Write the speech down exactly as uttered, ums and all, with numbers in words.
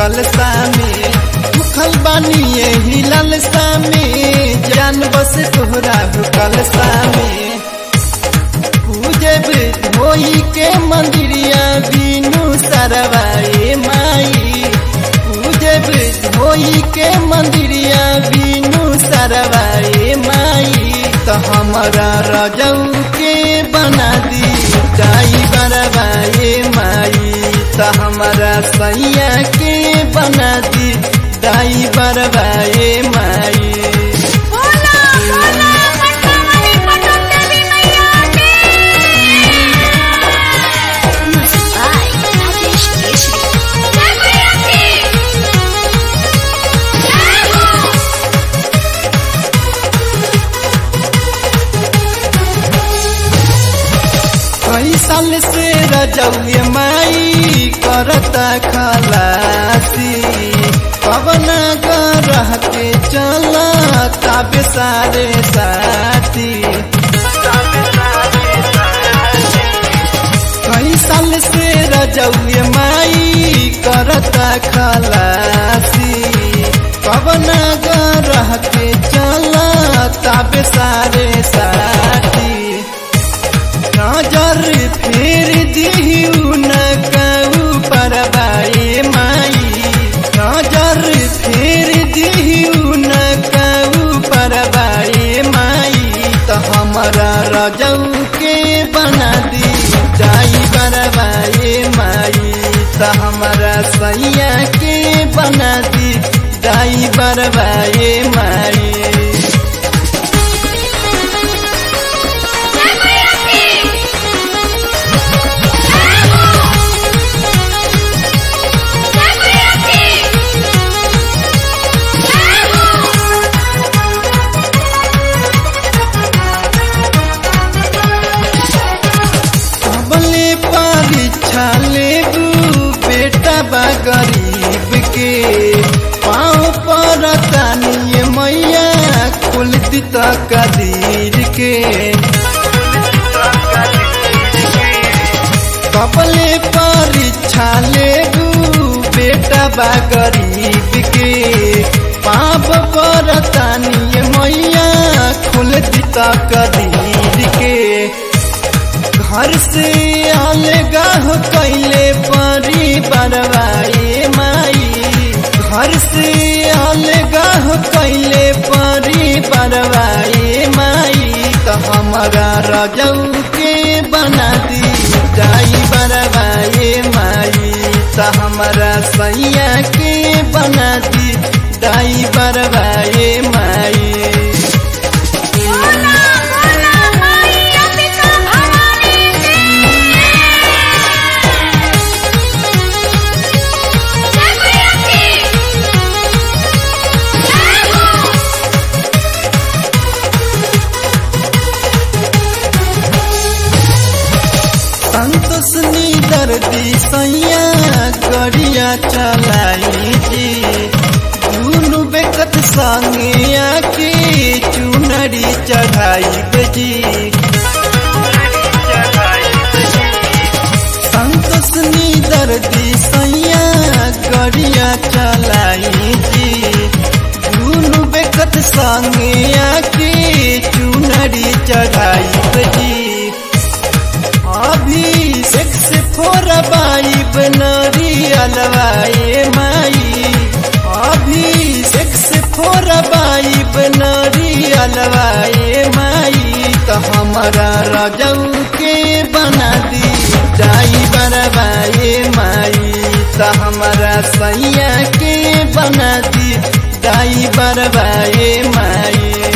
कलसा में भूखल बानी यही लालसा में जान बस तोहरा हो कलसा में पूजब होई के मंदिरिया बीनू सरवाए माई पूजब होई के मंदिरिया बीनू सरवाए माई तो हमारा रजऊ के बना दी जाई बरवाए माई तो हमारा सैया के बना दी दाई बरवाए माई। कई साल से रजौए माई करता खलासी पवना रह के चला ताबे सारे साथी कई साल से रजौए माई करता खलासी पवना रह के चला ताबे सारे साथी नजर फेर दिहू न कहू परवाए माई नजर फेर दिहू न कहू परवाए माई तो हमारा रजऊ के बना दी जाई बरवाए माई तो हमारा सैया के बना दी जाई बरवाए माई। परीक्षा लेबू बेटा बा गरीब के पाँव पर तानिए मैया कुल दित कदीर के कपले परीक्षा लेबू बेटा बा गरीब के पाँव पर तानिए मैया कुल दित कदीर के घर से अलगा हो कैले परी बरवाए माई घर से अलगा हो कैले परी बरवाए माई तो हमारा रजऊ के बना दी जाई बरवाए माई तो हमारा सैया के बना दी जाई बरवाए माई। संतोष दर्दी सैया गड़िया चलाई जी दुनु बेकत संगे आके चुनरी चढ़ाई जी संतोष दर्दी सैया गड़िया चलाई जी दुनु बेकत संगे आके चुनरी चढ़ाई जी अभी से फोरबाई बनरी अलवाए माई अभी से फोरबाई बनरी अलवाए माई तो हमारा रजऊ के बना दी जाई बरवाए माई तो हमारा सैया के बना दी जाई बरवाए माई।